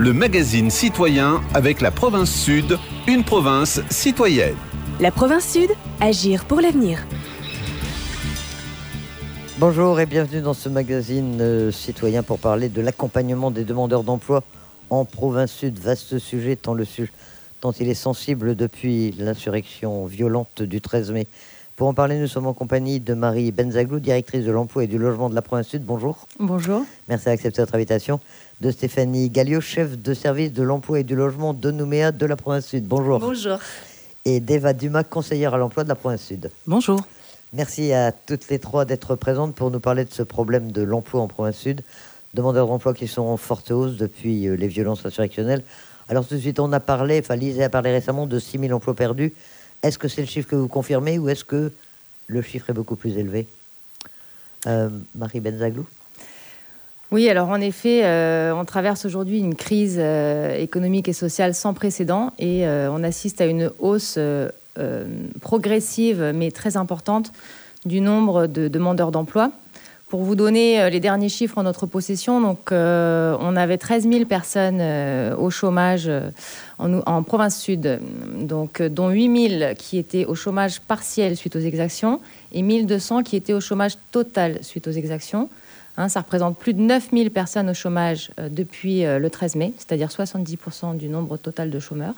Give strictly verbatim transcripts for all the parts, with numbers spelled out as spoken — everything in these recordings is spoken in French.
le magazine citoyen avec la province Sud, une province citoyenne. La province Sud, agir pour l'avenir. Bonjour et bienvenue dans ce magazine euh, citoyen pour parler de l'accompagnement des demandeurs d'emploi en province Sud. Vaste sujet tant, le su- tant il est sensible depuis l'insurrection violente du treize mai. Pour en parler, nous sommes en compagnie de Marie Benzaglou, directrice de l'emploi et du logement de la province Sud. Bonjour. Bonjour. Merci d'accepter notre invitation. De Stéphanie Galliot, chef de service de l'emploi et du logement de Nouméa de la province Sud. Bonjour. Bonjour. Et d'Eva Dumas, conseillère à l'emploi de la province Sud. Bonjour. Merci à toutes les trois d'être présentes pour nous parler de ce problème de l'emploi en province Sud. Demandeurs d'emploi qui sont en forte hausse depuis les violences insurrectionnelles. Alors tout de suite, on a parlé, enfin Lise a parlé récemment de six mille emplois perdus. Est-ce que c'est le chiffre que vous confirmez ou est-ce que le chiffre est beaucoup plus élevé ? euh, Marie Benzaglou ? Oui, alors en effet, euh, on traverse aujourd'hui une crise euh, économique et sociale sans précédent et euh, on assiste à une hausse euh, euh, progressive mais très importante du nombre de demandeurs d'emploi. Pour vous donner euh, les derniers chiffres en notre possession, donc, euh, on avait treize mille personnes euh, au chômage euh, en, en province sud, donc, euh, dont huit mille qui étaient au chômage partiel suite aux exactions et mille deux cents qui étaient au chômage total suite aux exactions. Hein, ça représente plus de neuf mille personnes au chômage euh, depuis euh, le treize mai, c'est-à-dire soixante-dix pour cent du nombre total de chômeurs.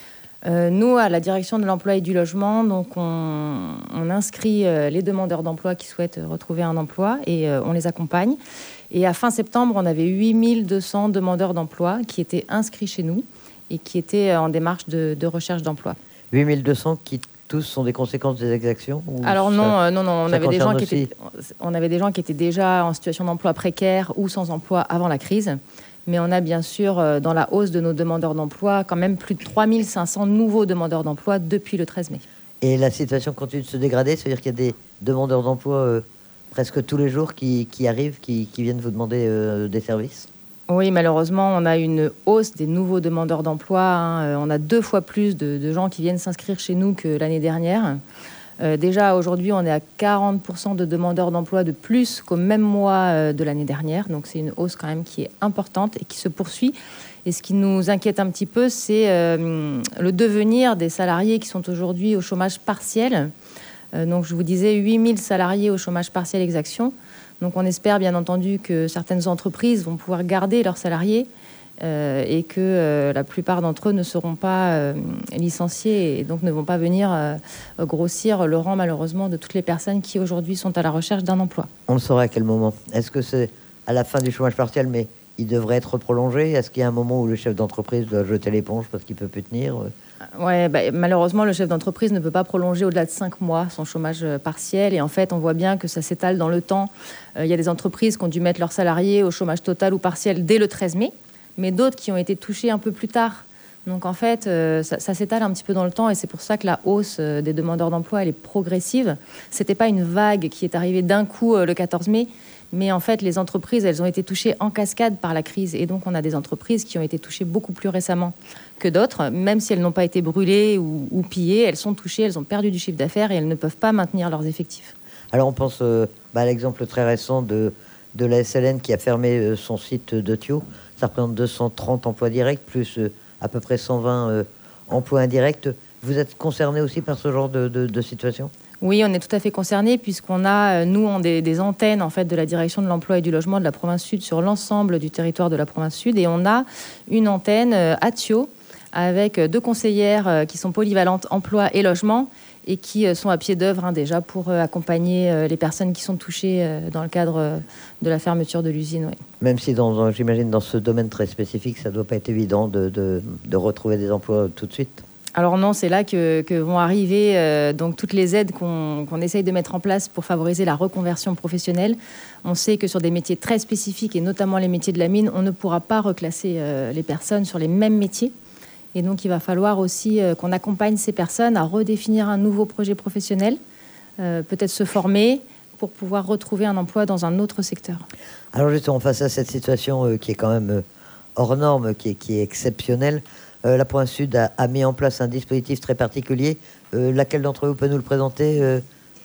Euh, nous, à la direction de l'emploi et du logement, donc on, on inscrit euh, les demandeurs d'emploi qui souhaitent retrouver un emploi et euh, on les accompagne. Et à fin septembre, on avait huit mille deux cents demandeurs d'emploi qui étaient inscrits chez nous et qui étaient en démarche de, de recherche d'emploi. huit mille deux cents qui tous sont des conséquences des exactions ou Alors non, ça, euh, non, non, on avait des gens qui aussi... étaient, on avait des gens qui étaient déjà en situation d'emploi précaire ou sans emploi avant la crise. Mais on a bien sûr, euh, dans la hausse de nos demandeurs d'emploi, quand même plus de trois mille cinq cents nouveaux demandeurs d'emploi depuis le treize mai. Et la situation continue de se dégrader, c'est-à-dire qu'il y a des demandeurs d'emploi euh, presque tous les jours qui, qui arrivent, qui, qui viennent vous demander euh, des services ? Oui, malheureusement, on a une hausse des nouveaux demandeurs d'emploi. Hein. On a deux fois plus de, de gens qui viennent s'inscrire chez nous que l'année dernière. Euh, déjà, aujourd'hui, on est à quarante pour cent de demandeurs d'emploi de plus qu'au même mois euh, de l'année dernière. Donc, c'est une hausse quand même qui est importante et qui se poursuit. Et ce qui nous inquiète un petit peu, c'est euh, le devenir des salariés qui sont aujourd'hui au chômage partiel. Euh, donc, je vous disais, huit mille salariés au chômage partiel exaction. Donc, on espère bien entendu que certaines entreprises vont pouvoir garder leurs salariés euh, et que euh, la plupart d'entre eux ne seront pas euh, licenciés et donc ne vont pas venir euh, grossir le rang malheureusement de toutes les personnes qui aujourd'hui sont à la recherche d'un emploi. On le saura à quel moment ? Est-ce que c'est à la fin du chômage partiel, mais il devrait être prolongé ? Est-ce qu'il y a un moment où le chef d'entreprise doit jeter l'éponge parce qu'il ne peut plus tenir ? Ouais, bah, malheureusement, le chef d'entreprise ne peut pas prolonger au-delà de cinq mois son chômage partiel. Et en fait, on voit bien que ça s'étale dans le temps. Il euh, y a des entreprises qui ont dû mettre leurs salariés au chômage total ou partiel dès le treize mai, mais d'autres qui ont été touchés un peu plus tard. Donc en fait, euh, ça, ça s'étale un petit peu dans le temps et c'est pour ça que la hausse euh, des demandeurs d'emploi, elle est progressive. C'était pas une vague qui est arrivée d'un coup euh, le quatorze mai, mais en fait, les entreprises, elles ont été touchées en cascade par la crise. Et donc, on a des entreprises qui ont été touchées beaucoup plus récemment que d'autres. Même si elles n'ont pas été brûlées ou, ou pillées, elles sont touchées, elles ont perdu du chiffre d'affaires et elles ne peuvent pas maintenir leurs effectifs. Alors, on pense euh, bah, à l'exemple très récent de, de la S L N qui a fermé euh, son site de Thio. Ça représente deux cent trente emplois directs, plus euh, à peu près cent vingt euh, emplois indirects. Vous êtes concerné aussi par ce genre de, de, de situation ? Oui, on est tout à fait concernés puisqu'on a, nous, on des, des antennes en fait, de la direction de l'emploi et du logement de la province Sud sur l'ensemble du territoire de la province Sud. Et on a une antenne à Thio avec deux conseillères qui sont polyvalentes emploi et logement et qui sont à pied d'œuvre hein, déjà pour accompagner les personnes qui sont touchées dans le cadre de la fermeture de l'usine. Oui. Même si, dans, j'imagine, dans ce domaine très spécifique, ça ne doit pas être évident de, de, de retrouver des emplois tout de suite. Alors non, c'est là que, que vont arriver euh, donc toutes les aides qu'on, qu'on essaye de mettre en place pour favoriser la reconversion professionnelle. On sait que sur des métiers très spécifiques, et notamment les métiers de la mine, on ne pourra pas reclasser euh, les personnes sur les mêmes métiers. Et donc, il va falloir aussi euh, qu'on accompagne ces personnes à redéfinir un nouveau projet professionnel, euh, peut-être se former pour pouvoir retrouver un emploi dans un autre secteur. Alors justement, face à cette situation euh, qui est quand même euh, hors norme, qui est, qui est exceptionnelle, Euh, la province Sud a, a mis en place un dispositif très particulier. Euh, laquelle d'entre vous peut nous le présenter, euh,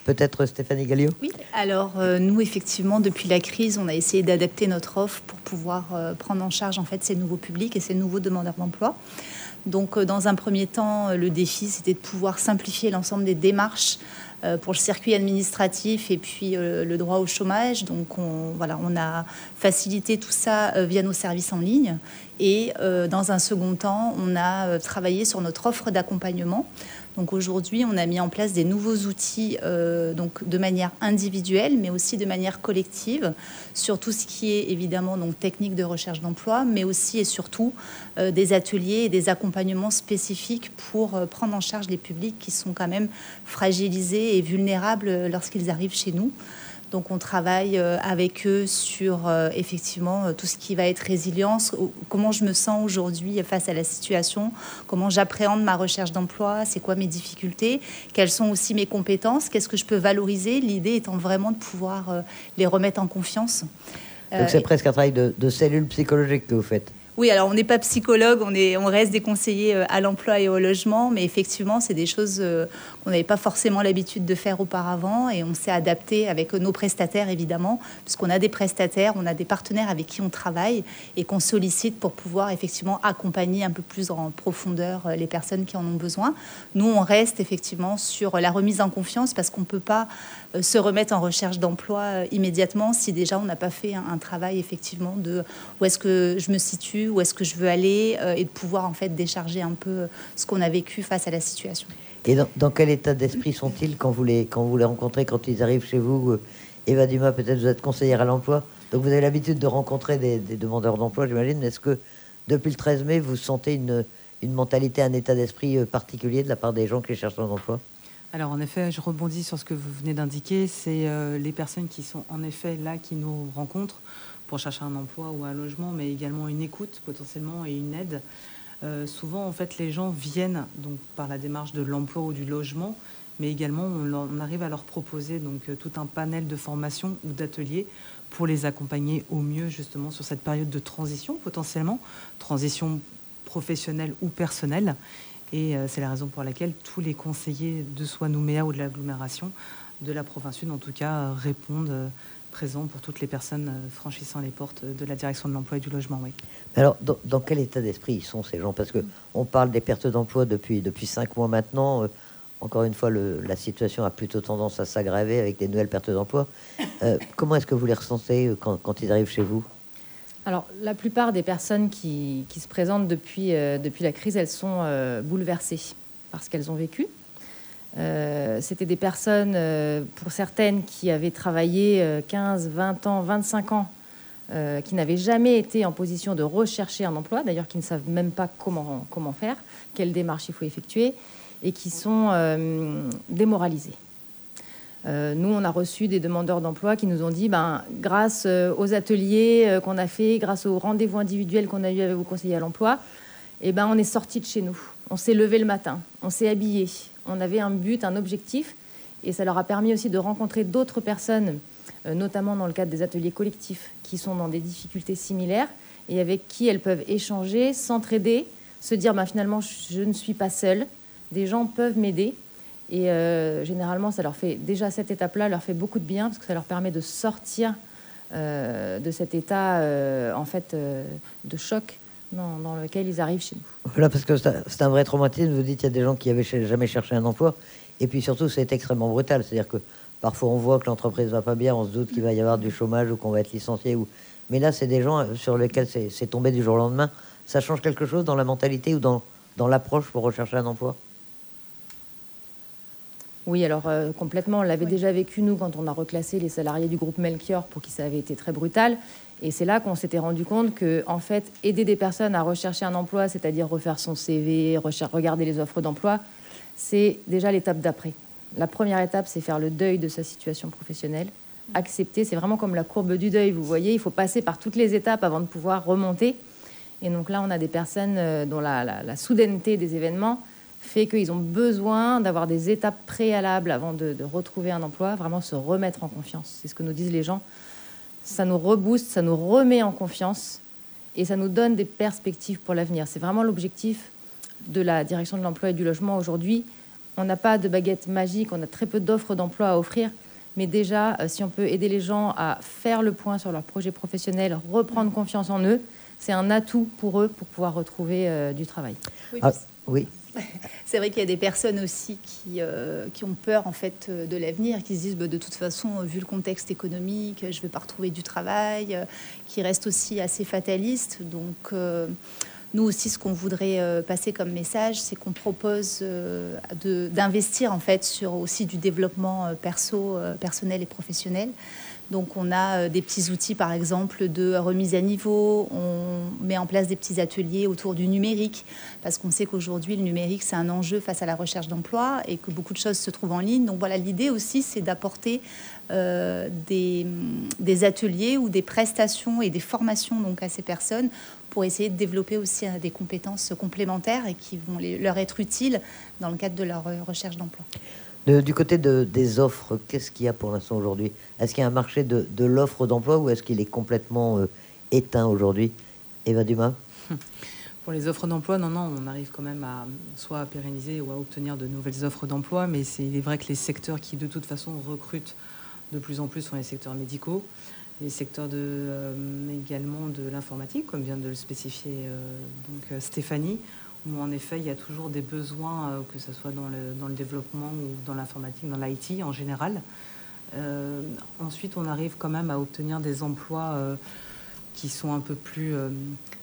Peut-être Stéphanie Galliot? Oui, alors euh, nous, effectivement, depuis la crise, on a essayé d'adapter notre offre pour pouvoir euh, prendre en charge en fait, ces nouveaux publics et ces nouveaux demandeurs d'emploi. Donc, euh, dans un premier temps, euh, le défi, c'était de pouvoir simplifier l'ensemble des démarches euh, pour le circuit administratif et puis euh, le droit au chômage. Donc, on, voilà, on a facilité tout ça euh, via nos services en ligne. Et euh, dans un second temps, on a euh, travaillé sur notre offre d'accompagnement. Donc aujourd'hui, on a mis en place des nouveaux outils euh, donc de manière individuelle, mais aussi de manière collective, sur tout ce qui est évidemment donc, technique de recherche d'emploi, mais aussi et surtout euh, des ateliers et des accompagnements spécifiques pour euh, prendre en charge les publics qui sont quand même fragilisés et vulnérables lorsqu'ils arrivent chez nous. Donc, on travaille avec eux sur euh, effectivement tout ce qui va être résilience, comment je me sens aujourd'hui face à la situation, comment j'appréhende ma recherche d'emploi, c'est quoi mes difficultés, quelles sont aussi mes compétences, qu'est-ce que je peux valoriser. L'idée étant vraiment de pouvoir euh, les remettre en confiance. Donc, c'est euh, presque un travail de, de cellule psychologique que vous faites. Oui, alors on n'est pas psychologue, on, est, on reste des conseillers à l'emploi et au logement, mais effectivement, c'est des choses euh, qu'on n'avait pas forcément l'habitude de faire auparavant et on s'est adapté avec nos prestataires, évidemment, puisqu'on a des prestataires, on a des partenaires avec qui on travaille et qu'on sollicite pour pouvoir effectivement accompagner un peu plus en profondeur les personnes qui en ont besoin. Nous, on reste effectivement sur la remise en confiance parce qu'on ne peut pas euh, se remettre en recherche d'emploi euh, immédiatement si déjà on n'a pas fait un, un travail effectivement de où est-ce que je me situe, où est-ce que je veux aller euh, et de pouvoir en fait décharger un peu ce qu'on a vécu face à la situation. Et dans, dans quel état d'esprit sont-ils quand vous les, quand vous les rencontrez, quand ils arrivent chez vous? Eva Dumas, peut-être vous êtes conseillère à l'emploi, donc vous avez l'habitude de rencontrer des, des demandeurs d'emploi, j'imagine. Est-ce que depuis le treize mai, vous sentez une, une mentalité, un état d'esprit particulier de la part des gens qui cherchent un emploi? Alors en effet, je rebondis sur ce que vous venez d'indiquer, c'est euh, les personnes qui sont en effet là, qui nous rencontrent pour chercher un emploi ou un logement, mais également une écoute potentiellement et une aide. Euh, souvent, en fait, les gens viennent donc par la démarche de l'emploi ou du logement, mais également on, on arrive à leur proposer donc euh, tout un panel de formations ou d'ateliers pour les accompagner au mieux justement sur cette période de transition potentiellement, transition professionnelle ou personnelle. Et euh, c'est la raison pour laquelle tous les conseillers de soit Nouméa ou de l'agglomération de la province sud, en tout cas, euh, répondent euh, présents pour toutes les personnes euh, franchissant les portes de la direction de l'emploi et du logement. Oui. Alors, dans, dans quel état d'esprit ils sont ces gens? Parce que on parle des pertes d'emploi depuis depuis cinq mois maintenant. Euh, encore une fois, le, la situation a plutôt tendance à s'aggraver avec des nouvelles pertes d'emploi. Euh, comment est-ce que vous les ressentez quand, quand ils arrivent chez vous? Alors, la plupart des personnes qui, qui se présentent depuis, euh, depuis la crise, elles sont euh, bouleversées par ce qu'elles ont vécu. Euh, c'était des personnes, euh, pour certaines, qui avaient travaillé euh, quinze, vingt ans, vingt-cinq ans, euh, qui n'avaient jamais été en position de rechercher un emploi, d'ailleurs qui ne savent même pas comment, comment faire, quelle démarche il faut effectuer, et qui sont euh, démoralisées. Euh, nous, on a reçu des demandeurs d'emploi qui nous ont dit, ben, grâce euh, aux ateliers euh, qu'on a fait, grâce aux rendez-vous individuels qu'on a eu avec vos conseillers à l'emploi, eh ben, on est sorti de chez nous. On s'est levé le matin, on s'est habillé. On avait un but, un objectif, et ça leur a permis aussi de rencontrer d'autres personnes, euh, notamment dans le cadre des ateliers collectifs, qui sont dans des difficultés similaires et avec qui elles peuvent échanger, s'entraider, se dire, ben, finalement, je ne suis pas seule, des gens peuvent m'aider. Et euh, généralement, ça leur fait, déjà cette étape-là leur fait beaucoup de bien parce que ça leur permet de sortir euh, de cet état euh, en fait, euh, de choc dans, dans lequel ils arrivent chez nous. Voilà, parce que c'est un, c'est un vrai traumatisme. Vous dites qu'il y a des gens qui n'avaient jamais cherché un emploi. Et puis surtout, c'est extrêmement brutal. C'est-à-dire que parfois, on voit que l'entreprise ne va pas bien, on se doute qu'il va y avoir du chômage ou qu'on va être licencié. Ou... Mais là, c'est des gens sur lesquels c'est, c'est tombé du jour au lendemain. Ça change quelque chose dans la mentalité ou dans, dans l'approche pour rechercher un emploi? Oui, alors euh, complètement. On l'avait oui. déjà vécu, nous, quand on a reclassé les salariés du groupe Melchior, pour qui ça avait été très brutal. Et c'est là qu'on s'était rendu compte que, en fait, aider des personnes à rechercher un emploi, c'est-à-dire refaire son C V, recher- regarder les offres d'emploi, c'est déjà l'étape d'après. La première étape, c'est faire le deuil de sa situation professionnelle. Accepter, c'est vraiment comme la courbe du deuil, vous voyez. Il faut passer par toutes les étapes avant de pouvoir remonter. Et donc là, on a des personnes euh, dont la, la, la soudaineté des événements fait qu'ils ont besoin d'avoir des étapes préalables avant de, de retrouver un emploi, vraiment se remettre en confiance. C'est ce que nous disent les gens. Ça nous rebooste, ça nous remet en confiance et ça nous donne des perspectives pour l'avenir. C'est vraiment l'objectif de la direction de l'emploi et du logement aujourd'hui. on n'a pas de baguette magique, on a très peu d'offres d'emploi à offrir. Mais déjà, euh, si on peut aider les gens à faire le point sur leur projet professionnel, reprendre confiance en eux, c'est un atout pour eux pour pouvoir retrouver euh, du travail. Oui, Ah, oui. c'est vrai qu'il y a des personnes aussi qui, euh, qui ont peur en fait de l'avenir, qui se disent bah, de toute façon, vu le contexte économique, je ne vais pas retrouver du travail, euh, qui restent aussi assez fatalistes. Donc, euh, nous aussi, ce qu'on voudrait euh, passer comme message, c'est qu'on propose euh, de, d'investir en fait sur aussi du développement euh, perso, euh, personnel et professionnel. Donc, on a euh, des petits outils, par exemple, de remise à niveau. On met en place des petits ateliers autour du numérique, parce qu'on sait qu'aujourd'hui, le numérique, c'est un enjeu face à la recherche d'emploi et que beaucoup de choses se trouvent en ligne. Donc, voilà, l'idée aussi, c'est d'apporter euh, des, des ateliers ou des prestations et des formations donc, à ces personnes pour essayer de développer aussi euh, des compétences complémentaires et qui vont les, leur être utiles dans le cadre de leur euh, recherche d'emploi. De- du côté de, des offres, qu'est-ce qu'il y a pour l'instant aujourd'hui? Est-ce qu'il y a un marché de, de l'offre d'emploi ou est-ce qu'il est complètement euh, éteint aujourd'hui? Eva Dumas? Pour les offres d'emploi, non, non, on arrive quand même à soit à pérenniser ou à obtenir de nouvelles offres d'emploi, mais c'est, il est vrai que les secteurs qui, de toute façon, recrutent de plus en plus sont les secteurs médicaux, les secteurs de, euh, également de l'informatique, comme vient de le spécifier euh, donc, euh, Stéphanie, où en effet, il y a toujours des besoins, euh, que ce soit dans le, dans le développement ou dans l'informatique, dans l'I T en général. Euh, ensuite, on arrive quand même à obtenir des emplois euh, qui sont un peu plus euh,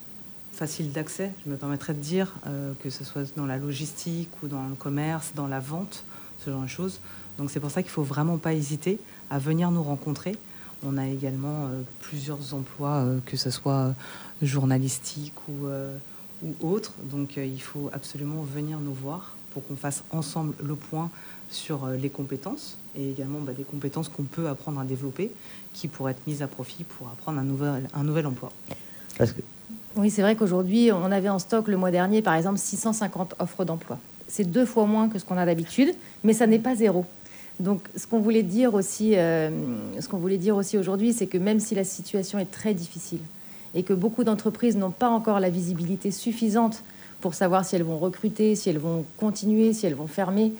faciles d'accès, je me permettrais de dire, euh, que ce soit dans la logistique ou dans le commerce, dans la vente, ce genre de choses. Donc c'est pour ça qu'il ne faut vraiment pas hésiter à venir nous rencontrer. On a également euh, plusieurs emplois, euh, que ce soit euh, journalistique ou... Euh, ou autres. Donc euh, il faut absolument venir nous voir pour qu'on fasse ensemble le point sur euh, les compétences et également bah, des compétences qu'on peut apprendre à développer qui pourraient être mises à profit pour apprendre un nouvel, un nouvel emploi. Parce que Oui, c'est vrai qu'aujourd'hui, on avait en stock le mois dernier, par exemple, six cent cinquante offres d'emploi. C'est deux fois moins que ce qu'on a d'habitude, mais ça n'est pas zéro. Donc, ce qu'on voulait dire aussi, euh, ce qu'on voulait dire aussi aujourd'hui, c'est que même si la situation est très difficile, et que beaucoup d'entreprises n'ont pas encore la visibilité suffisante pour savoir si elles vont recruter, si elles vont continuer, si elles vont fermer.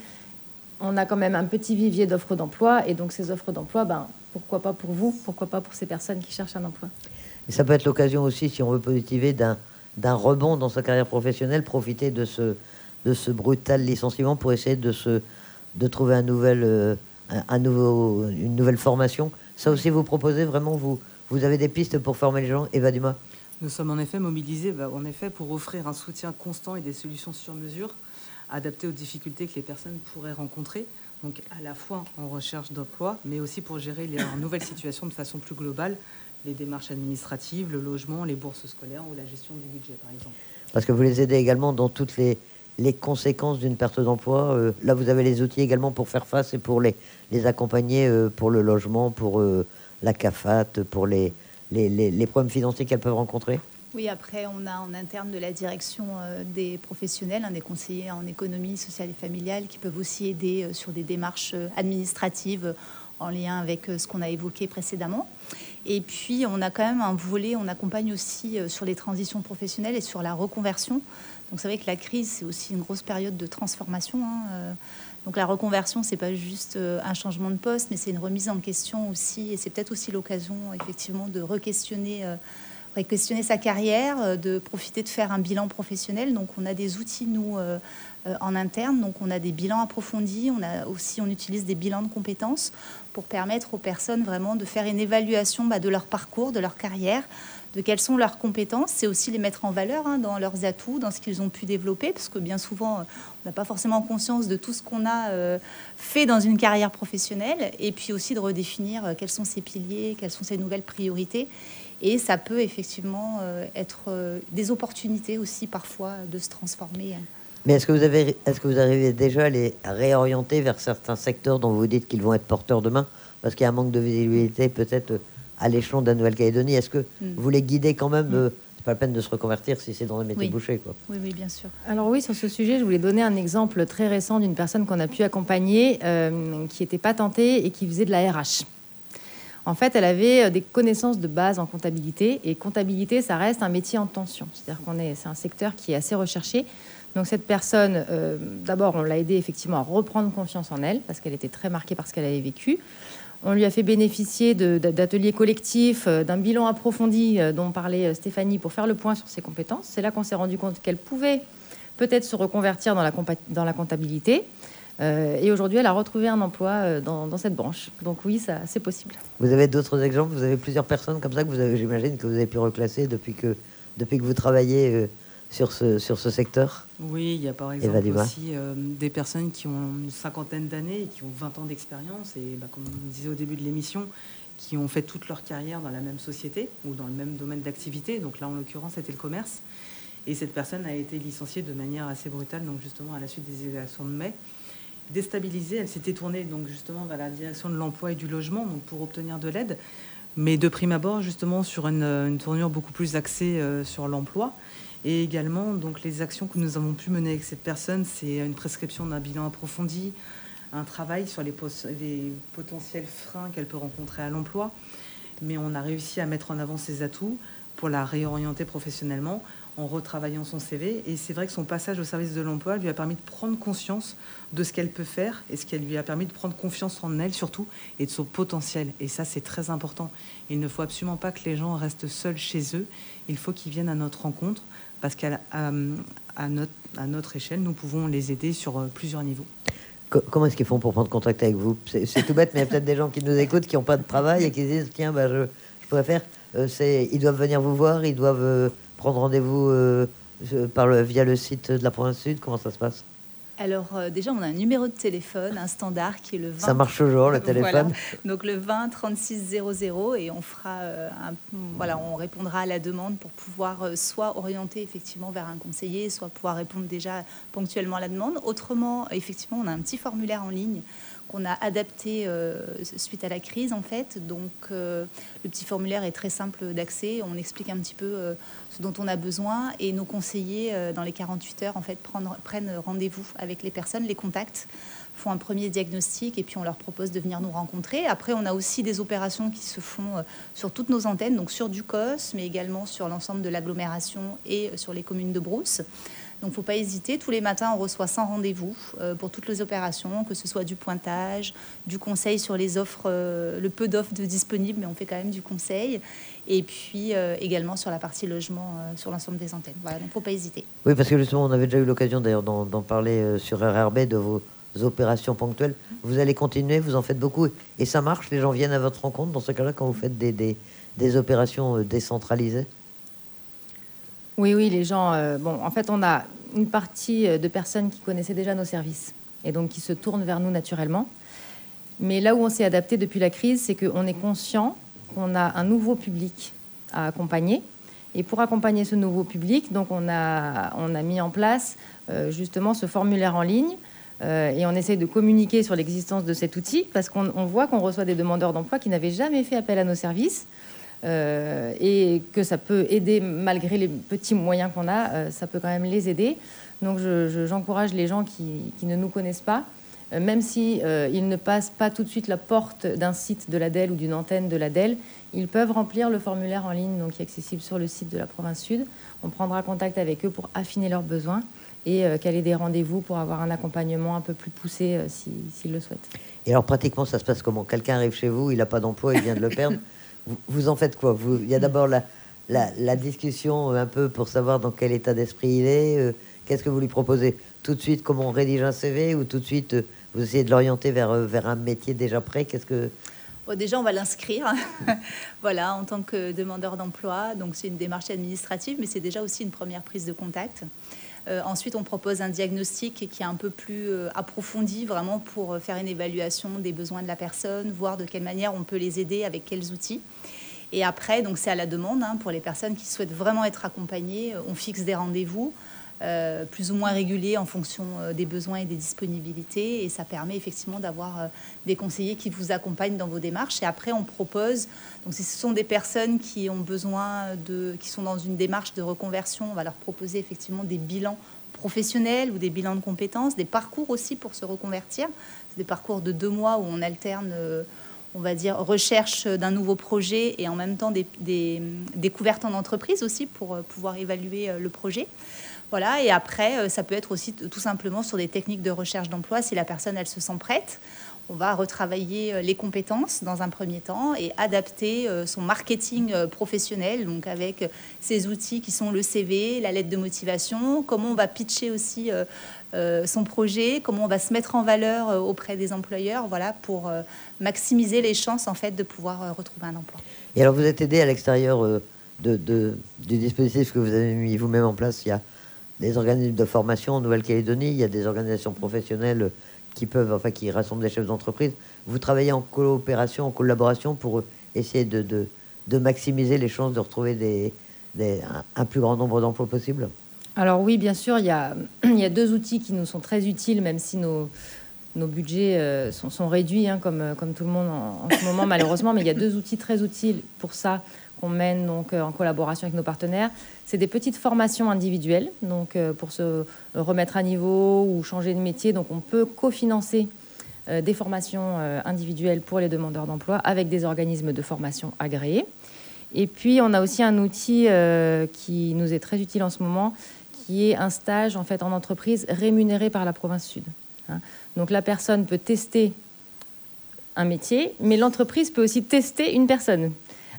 On a quand même un petit vivier d'offres d'emploi, et donc ces offres d'emploi, ben, pourquoi pas pour vous, pourquoi pas pour ces personnes qui cherchent un emploi. et ça peut être l'occasion aussi, si on veut positiver, d'un, d'un rebond dans sa carrière professionnelle, profiter de ce, de ce brutal licenciement pour essayer de, se, de trouver un nouvel, euh, un, un nouveau, une nouvelle formation. Ça aussi, vous proposez vraiment, vous Vous avez des pistes pour former les gens, Eva Dumas? Nous sommes en effet mobilisés bah, en effet, pour offrir un soutien constant et des solutions sur mesure adaptées aux difficultés que les personnes pourraient rencontrer, donc à la fois en recherche d'emploi, mais aussi pour gérer leur nouvelle situation de façon plus globale, les démarches administratives, le logement, les bourses scolaires ou la gestion du budget, par exemple. Parce que vous les aidez également dans toutes les, les conséquences d'une perte d'emploi. Euh, là, vous avez les outils également pour faire face et pour les, les accompagner euh, pour le logement, pour... Euh, la CAFAT, pour les, les, les, les problèmes financiers qu'elles peuvent rencontrer? Oui, après, on a en interne de la direction euh, des professionnels, hein, des conseillers en économie sociale et familiale qui peuvent aussi aider euh, sur des démarches euh, administratives euh, en lien avec euh, ce qu'on a évoqué précédemment. Et puis, on a quand même un volet, on accompagne aussi euh, sur les transitions professionnelles et sur la reconversion. Donc, c'est vrai que la crise, c'est aussi une grosse période de transformation, hein, euh, donc la reconversion, c'est pas juste un changement de poste, mais c'est une remise en question aussi, et c'est peut-être aussi l'occasion effectivement de re-questionner, euh, re-questionner sa carrière, de profiter de faire un bilan professionnel. Donc on a des outils nous euh, euh, en interne, donc on a des bilans approfondis, on a aussi on utilise des bilans de compétences pour permettre aux personnes vraiment de faire une évaluation bah, de leur parcours, de leur carrière, de quelles sont leurs compétences, c'est aussi les mettre en valeur hein, dans leurs atouts, dans ce qu'ils ont pu développer, parce que bien souvent, on n'a pas forcément conscience de tout ce qu'on a euh, fait dans une carrière professionnelle, et puis aussi de redéfinir euh, quels sont ses piliers, quelles sont ses nouvelles priorités. Et ça peut effectivement euh, être euh, des opportunités aussi parfois de se transformer. Mais est-ce que vous avez, est-ce que vous arrivez déjà à les réorienter vers certains secteurs dont vous dites qu'ils vont être porteurs demain, parce qu'il y a un manque de visibilité peut-être à l'échelon de la Nouvelle-Calédonie? Est-ce que mm. vous les guidez quand même? mm. euh, C'est pas la peine de se reconvertir si c'est dans un métier oui. bouché, quoi. Oui, oui, bien sûr. Alors oui, sur ce sujet, je voulais donner un exemple très récent d'une personne qu'on a pu accompagner, euh, qui n'était pas tentée et qui faisait de la R H. En fait, elle avait des connaissances de base en comptabilité, et comptabilité, ça reste un métier en tension. C'est-à-dire qu'on est, c'est un secteur qui est assez recherché. Donc cette personne, euh, d'abord, on l'a aidée effectivement à reprendre confiance en elle, parce qu'elle était très marquée par ce qu'elle avait vécu. On lui a fait bénéficier de, d'ateliers collectifs, d'un bilan approfondi euh, dont parlait Stéphanie, pour faire le point sur ses compétences. C'est là qu'on s'est rendu compte qu'elle pouvait peut-être se reconvertir dans la, compa- dans la comptabilité. Euh, et aujourd'hui, elle a retrouvé un emploi euh, dans, dans cette branche. Donc oui, ça, c'est possible. Vous avez d'autres exemples? Vous avez plusieurs personnes comme ça que vous avez, j'imagine, que vous avez pu reclasser depuis que, depuis que vous travaillez euh, sur, ce, sur ce secteur? Oui, il y a par exemple aussi euh, des personnes qui ont une cinquantaine d'années et qui ont vingt ans d'expérience et, bah, comme on disait au début de l'émission, qui ont fait toute leur carrière dans la même société ou dans le même domaine d'activité. Donc là, en l'occurrence, c'était le commerce. Et cette personne a été licenciée de manière assez brutale, donc justement à la suite des élections de mai. Déstabilisée, elle s'était tournée donc justement vers la direction de l'emploi et du logement, donc pour obtenir de l'aide, mais de prime abord justement sur une, une tournure beaucoup plus axée euh, sur l'emploi. Et également, donc, les actions que nous avons pu mener avec cette personne, c'est une prescription d'un bilan approfondi, un travail sur les, pos- les potentiels freins qu'elle peut rencontrer à l'emploi. Mais on a réussi à mettre en avant ses atouts pour la réorienter professionnellement en retravaillant son C V. Et c'est vrai que son passage au service de l'emploi lui a permis de prendre conscience de ce qu'elle peut faire et ce qu'elle lui a permis de prendre confiance en elle surtout et de son potentiel. Et ça, c'est très important. Il ne faut absolument pas que les gens restent seuls chez eux. Il faut qu'ils viennent à notre rencontre parce qu'à à, à notre, à notre échelle, nous pouvons les aider sur plusieurs niveaux. Comment est-ce qu'ils font pour prendre contact avec vous? c'est, c'est tout bête, mais il y a peut-être des gens qui nous écoutent, qui n'ont pas de travail et qui se disent, tiens, bah, je, je pourrais faire. Euh, c'est, ils doivent venir vous voir, ils doivent euh, prendre rendez-vous euh, par le, via le site de la Province Sud. Comment ça se passe? Alors euh, déjà, on a un numéro de téléphone, un standard qui est le vingt. Ça marche toujours, le téléphone. Voilà. Donc le vingt trente-six zéro zéro et on fera, euh, un, voilà, on répondra à la demande pour pouvoir euh, soit orienter effectivement vers un conseiller, soit pouvoir répondre déjà ponctuellement à la demande. Autrement, effectivement, on a un petit formulaire en ligne qu'on a adapté euh, suite à la crise en fait. Donc euh, le petit formulaire est très simple d'accès. On explique un petit peu euh, ce dont on a besoin et nos conseillers euh, dans les quarante-huit heures en fait prendre, prennent rendez-vous avec les personnes, les contactent, font un premier diagnostic et puis on leur propose de venir nous rencontrer. Après, on a aussi des opérations qui se font euh, sur toutes nos antennes, donc sur Ducos, mais également sur l'ensemble de l'agglomération et sur les communes de Brousse. Donc, il ne faut pas hésiter. Tous les matins, on reçoit cent rendez-vous euh, pour toutes les opérations, que ce soit du pointage, du conseil sur les offres, euh, le peu d'offres de disponibles, mais on fait quand même du conseil. Et puis, euh, également sur la partie logement, euh, sur l'ensemble des antennes. Voilà, donc il ne faut pas hésiter. Oui, parce que justement, on avait déjà eu l'occasion d'ailleurs d'en, d'en parler euh, sur R R B, de vos opérations ponctuelles. Vous allez continuer, vous en faites beaucoup. Et ça marche, les gens viennent à votre rencontre dans ce cas-là quand vous faites des, des, des opérations euh, décentralisées? Oui, oui, les gens... Euh, bon, en fait, on a une partie de personnes qui connaissaient déjà nos services et donc qui se tournent vers nous naturellement. Mais là où on s'est adapté depuis la crise, c'est qu'on est conscient qu'on a un nouveau public à accompagner. Et pour accompagner ce nouveau public, donc on a, on a mis en place euh, justement ce formulaire en ligne euh, et on essaye de communiquer sur l'existence de cet outil parce qu'on on voit qu'on reçoit des demandeurs d'emploi qui n'avaient jamais fait appel à nos services. Euh, et que ça peut aider, malgré les petits moyens qu'on a, euh, ça peut quand même les aider. Donc je, je, j'encourage les gens qui, qui ne nous connaissent pas, euh, même si euh, ils ne passent pas tout de suite la porte d'un site de l'A D E L ou d'une antenne de l'A D E L, ils peuvent remplir le formulaire en ligne, donc qui est accessible sur le site de la Province Sud. On prendra contact avec eux pour affiner leurs besoins et euh, caler des rendez-vous pour avoir un accompagnement un peu plus poussé euh, si, s'ils le souhaitent. Et alors pratiquement, ça se passe comment? Quelqu'un arrive chez vous, il n'a pas d'emploi, il vient de le perdre. Vous, vous en faites quoi? vous, Il y a d'abord la, la, la discussion un peu pour savoir dans quel état d'esprit il est. Euh, qu'est-ce que vous lui proposez? Tout de suite, comment on rédige un C V? Ou tout de suite, euh, vous essayez de l'orienter vers, euh, vers un métier déjà prêt? Qu'est-ce que... Bon, déjà, on va l'inscrire voilà, en tant que demandeur d'emploi. Donc, c'est une démarche administrative, mais c'est déjà aussi une première prise de contact. Euh, ensuite, on propose un diagnostic qui est un peu plus euh, approfondi, vraiment pour faire une évaluation des besoins de la personne, voir de quelle manière on peut les aider, avec quels outils. Et après, donc c'est à la demande, hein, pour les personnes qui souhaitent vraiment être accompagnées, on fixe des rendez-vous euh, plus ou moins réguliers en fonction euh, des besoins et des disponibilités. Et ça permet effectivement d'avoir euh, des conseillers qui vous accompagnent dans vos démarches. Et après, on propose, donc si ce sont des personnes qui ont besoin de, qui sont dans une démarche de reconversion, on va leur proposer effectivement des bilans professionnels ou des bilans de compétences, des parcours aussi pour se reconvertir. C'est des parcours de deux mois où on alterne, euh, on va dire, recherche d'un nouveau projet et en même temps des, des découvertes en entreprise aussi pour pouvoir évaluer le projet. Voilà, et après, ça peut être aussi tout simplement sur des techniques de recherche d'emploi si la personne, elle se sent prête. On va retravailler les compétences dans un premier temps et adapter son marketing professionnel, donc avec ces outils qui sont le C V, la lettre de motivation, comment on va pitcher aussi son projet, comment on va se mettre en valeur auprès des employeurs, voilà, pour maximiser les chances en fait de pouvoir retrouver un emploi. Et alors vous êtes aidé à l'extérieur de, de, du dispositif que vous avez mis vous-même en place. Il y a des organismes de formation en Nouvelle-Calédonie, il y a des organisations professionnelles qui peuvent, enfin, qui rassemblent des chefs d'entreprise. Vous travaillez en coopération, en collaboration pour essayer de, de, de maximiser les chances de retrouver des, des, un, un plus grand nombre d'emplois possible? Alors oui, bien sûr, il y a, il y a deux outils qui nous sont très utiles, même si nos, nos budgets euh, sont, sont réduits, hein, comme, comme tout le monde en, en ce moment, malheureusement. Mais il y a deux outils très utiles pour ça qu'on mène donc, en collaboration avec nos partenaires. C'est des petites formations individuelles, donc euh, pour se remettre à niveau ou changer de métier. Donc on peut cofinancer euh, des formations euh, individuelles pour les demandeurs d'emploi avec des organismes de formation agréés. Et puis on a aussi un outil euh, qui nous est très utile en ce moment, qui est un stage en fait en entreprise rémunéré par la province Sud. Hein. Donc la personne peut tester un métier, mais l'entreprise peut aussi tester une personne.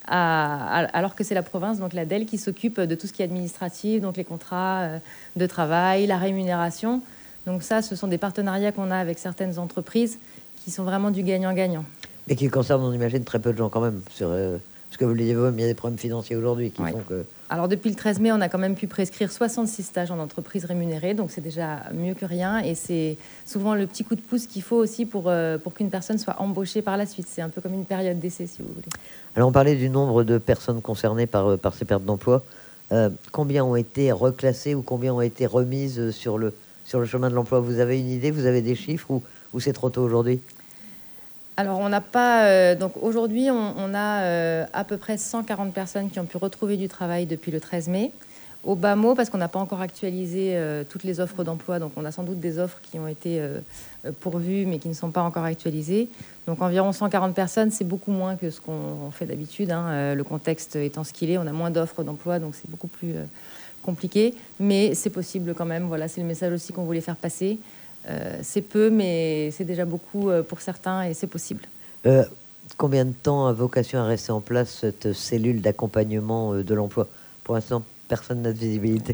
À, alors que c'est la province, donc l'A D E L, qui s'occupe de tout ce qui est administratif, donc les contrats de travail, la rémunération. Donc ça, ce sont des partenariats qu'on a avec certaines entreprises qui sont vraiment du gagnant-gagnant. Mais qui concernent, on imagine, très peu de gens quand même. Sur, euh, parce que vous le disiez vous-même, il y a des problèmes financiers aujourd'hui qui oui. font que... Alors depuis le treize mai, on a quand même pu prescrire soixante-six stages en entreprise rémunérée, donc c'est déjà mieux que rien. Et c'est souvent le petit coup de pouce qu'il faut aussi pour, euh, pour qu'une personne soit embauchée par la suite. C'est un peu comme une période d'essai, si vous voulez. Alors on parlait du nombre de personnes concernées par, par ces pertes d'emploi. Euh, combien ont été reclassées ou combien ont été remises sur le, sur le chemin de l'emploi? Vous avez une idée? Vous avez des chiffres ou, ou c'est trop tôt aujourd'hui? Alors, on n'a pas... Euh, donc, aujourd'hui, on, on a euh, à peu près cent quarante personnes qui ont pu retrouver du travail depuis le treize mai. Au bas mot, parce qu'on n'a pas encore actualisé euh, toutes les offres d'emploi. Donc, on a sans doute des offres qui ont été euh, pourvues, mais qui ne sont pas encore actualisées. Donc, environ cent quarante personnes, c'est beaucoup moins que ce qu'on fait d'habitude. Hein. Euh, le contexte étant ce qu'il est, on a moins d'offres d'emploi, donc c'est beaucoup plus euh, compliqué. Mais c'est possible quand même. Voilà, c'est le message aussi qu'on voulait faire passer. Euh, c'est peu, mais c'est déjà beaucoup euh, pour certains et c'est possible. Euh, combien de temps a vocation à rester en place cette cellule d'accompagnement euh, de l'emploi? Pour l'instant, personne n'a de visibilité.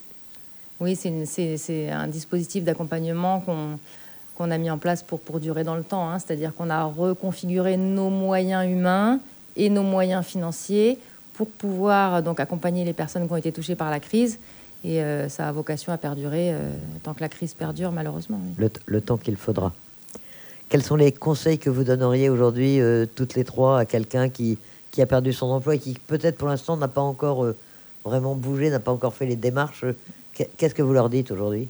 Oui, c'est, une, c'est, c'est un dispositif d'accompagnement qu'on, qu'on a mis en place pour, pour durer dans le temps. Hein. C'est-à-dire qu'on a reconfiguré nos moyens humains et nos moyens financiers pour pouvoir donc accompagner les personnes qui ont été touchées par la crise. Et euh, ça a vocation à perdurer euh, tant que la crise perdure, malheureusement. Oui. Le, t- le temps qu'il faudra. Quels sont les conseils que vous donneriez aujourd'hui, euh, toutes les trois, à quelqu'un qui, qui a perdu son emploi et qui, peut-être pour l'instant, n'a pas encore euh, vraiment bougé, n'a pas encore fait les démarches? Qu'est-ce que vous leur dites aujourd'hui?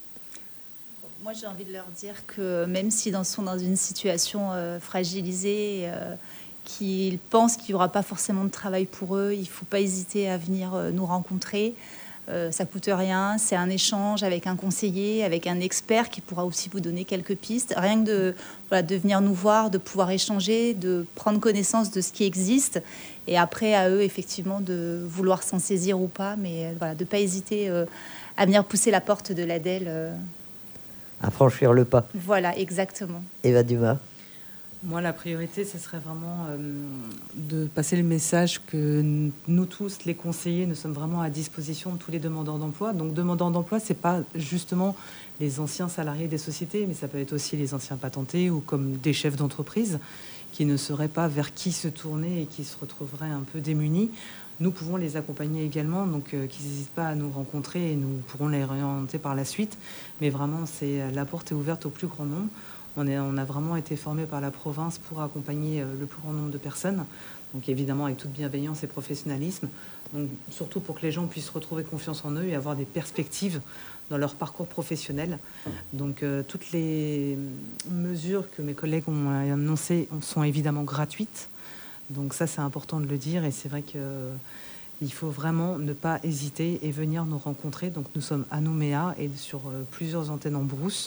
Moi, j'ai envie de leur dire que même s'ils sont dans une situation euh, fragilisée, euh, qu'ils pensent qu'il n'y aura pas forcément de travail pour eux, il ne faut pas hésiter à venir euh, nous rencontrer. Euh, ça coûte rien, c'est un échange avec un conseiller, avec un expert qui pourra aussi vous donner quelques pistes. Rien que de, voilà, de venir nous voir, de pouvoir échanger, de prendre connaissance de ce qui existe. Et après, à eux, effectivement, de vouloir s'en saisir ou pas, mais voilà, de ne pas hésiter euh, à venir pousser la porte de l'A D E L. Euh... À franchir le pas. Voilà, exactement. Eva Dumas. Moi, la priorité, ce serait vraiment euh, de passer le message que nous tous, les conseillers, nous sommes vraiment à disposition de tous les demandeurs d'emploi. Donc, demandeurs d'emploi, c'est pas justement les anciens salariés des sociétés, mais ça peut être aussi les anciens patentés ou comme des chefs d'entreprise qui ne sauraient pas vers qui se tourner et qui se retrouveraient un peu démunis. Nous pouvons les accompagner également, donc euh, qu'ils n'hésitent pas à nous rencontrer et nous pourrons les réorienter par la suite. Mais vraiment, c'est la porte est ouverte au plus grand nombre. On, est, on a vraiment été formés par la province pour accompagner le plus grand nombre de personnes, donc évidemment avec toute bienveillance et professionnalisme, donc surtout pour que les gens puissent retrouver confiance en eux et avoir des perspectives dans leur parcours professionnel. Donc euh, toutes les mesures que mes collègues ont annoncées sont évidemment gratuites, donc ça c'est important de le dire et c'est vrai que euh, il faut vraiment ne pas hésiter et venir nous rencontrer. Donc nous sommes à Nouméa et sur euh, plusieurs antennes en brousse.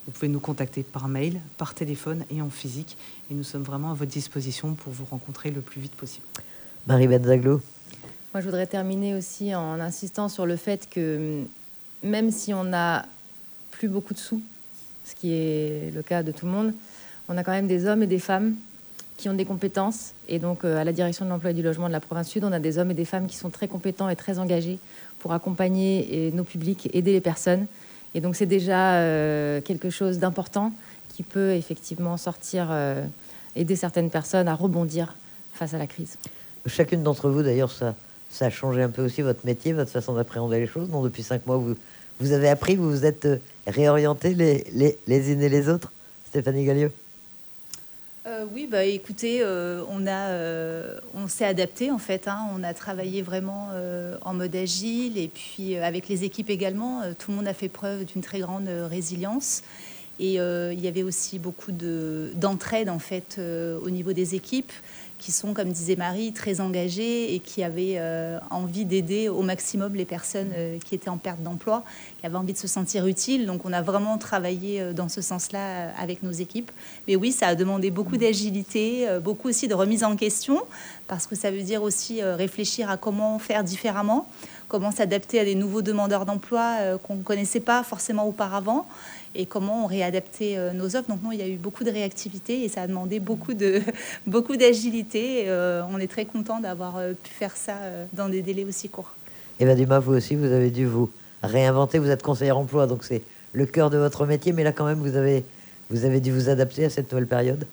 vous pouvez nous contacter par mail, par téléphone et en physique. Et nous sommes vraiment à votre disposition pour vous rencontrer le plus vite possible. Marie Benzaglou. Moi, je voudrais terminer aussi en insistant sur le fait que même si on n'a plus beaucoup de sous, ce qui est le cas de tout le monde, on a quand même des hommes et des femmes qui ont des compétences. Et donc, euh, à la direction de l'emploi et du logement de la province sud, on a des hommes et des femmes qui sont très compétents et très engagés pour accompagner et, nos publics, aider les personnes. Et donc, c'est déjà euh, quelque chose d'important qui peut effectivement sortir, euh, aider certaines personnes à rebondir face à la crise. Chacune d'entre vous, d'ailleurs, ça, ça a changé un peu aussi votre métier, votre façon d'appréhender les choses. Non, depuis cinq mois, vous, vous avez appris, vous vous êtes réorientés les, les, les unes et les autres. Stéphanie Galliot. Euh, oui, bah, écoutez, euh, on, a, euh, on s'est adapté en fait. Hein, on a travaillé vraiment euh, en mode agile et puis euh, avec les équipes également. Euh, tout le monde a fait preuve d'une très grande euh, résilience. Et euh, il y avait aussi beaucoup de, d'entraide en fait euh, au niveau des équipes qui sont, comme disait Marie, très engagées et qui avaient euh, envie d'aider au maximum les personnes euh, qui étaient en perte d'emploi, qui avaient envie de se sentir utiles. Donc on a vraiment travaillé euh, dans ce sens-là euh, avec nos équipes. Mais oui, ça a demandé beaucoup d'agilité, euh, beaucoup aussi de remise en question, parce que ça veut dire aussi euh, réfléchir à comment faire différemment, comment s'adapter à des nouveaux demandeurs d'emploi euh, qu'on ne connaissait pas forcément auparavant, et comment on réadaptait euh, nos offres. Donc non, il y a eu beaucoup de réactivité et ça a demandé beaucoup, de, beaucoup d'agilité. Euh, on est très content d'avoir euh, pu faire ça euh, dans des délais aussi courts. Eva Dumas, vous aussi, vous avez dû vous réinventer. Vous êtes conseillère emploi, donc c'est le cœur de votre métier. Mais là, quand même, vous avez, vous avez dû vous adapter à cette nouvelle période.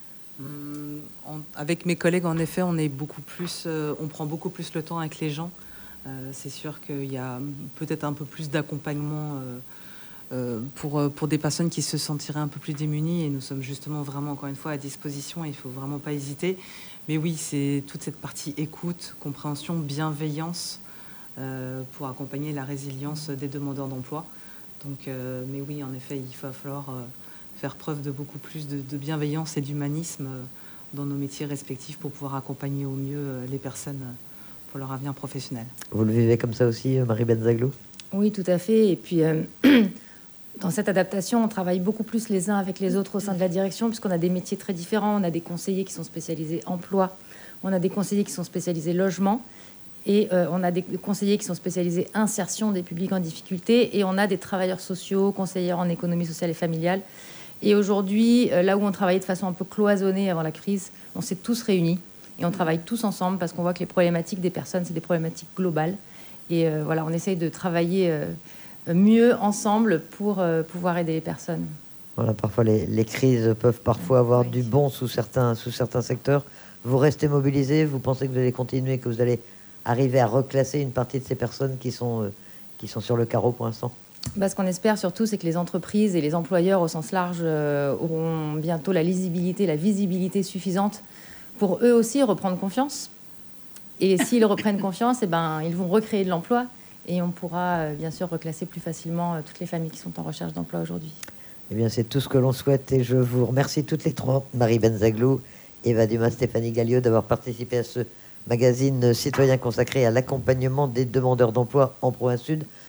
Hum, en, avec mes collègues, en effet, on, est beaucoup plus, euh, on prend beaucoup plus le temps avec les gens. Euh, c'est sûr qu'il y a peut-être un peu plus d'accompagnement euh, Euh, pour, pour des personnes qui se sentiraient un peu plus démunies, et nous sommes justement vraiment encore une fois à disposition, et il ne faut vraiment pas hésiter. Mais oui, c'est toute cette partie écoute, compréhension, bienveillance euh, pour accompagner la résilience des demandeurs d'emploi. Donc, euh, mais oui, en effet, il va falloir euh, faire preuve de beaucoup plus de, de bienveillance et d'humanisme euh, dans nos métiers respectifs pour pouvoir accompagner au mieux euh, les personnes euh, pour leur avenir professionnel. Vous le vivez comme ça aussi, Marie Benzaglou? Oui, tout à fait. Et puis... Euh... Dans cette adaptation, on travaille beaucoup plus les uns avec les autres au sein de la direction, puisqu'on a des métiers très différents. On a des conseillers qui sont spécialisés emploi, on a des conseillers qui sont spécialisés logement, et euh, on a des conseillers qui sont spécialisés insertion des publics en difficulté, et on a des travailleurs sociaux, conseillers en économie sociale et familiale. Et aujourd'hui, euh, là où on travaillait de façon un peu cloisonnée avant la crise, on s'est tous réunis, et on travaille tous ensemble, parce qu'on voit que les problématiques des personnes, c'est des problématiques globales. Et euh, voilà, on essaye de travailler... Euh, mieux ensemble pour euh, pouvoir aider les personnes. Voilà, parfois les, les crises peuvent parfois avoir oui. du bon sous certains, sous certains secteurs. Vous restez mobilisés, vous pensez que vous allez continuer, que vous allez arriver à reclasser une partie de ces personnes qui sont, euh, qui sont sur le carreau pour l'instant? Bah, ce qu'on espère surtout, c'est que les entreprises et les employeurs au sens large euh, auront bientôt la lisibilité, la visibilité suffisante pour eux aussi reprendre confiance. Et s'ils reprennent confiance, eh ben, ils vont recréer de l'emploi. Et on pourra euh, bien sûr reclasser plus facilement euh, toutes les familles qui sont en recherche d'emploi aujourd'hui. Eh bien, c'est tout ce que l'on souhaite et je vous remercie toutes les trois, Marie Benzaglou, Eva Dumas, Stéphanie Galliot, d'avoir participé à ce magazine citoyen consacré à l'accompagnement des demandeurs d'emploi en province sud.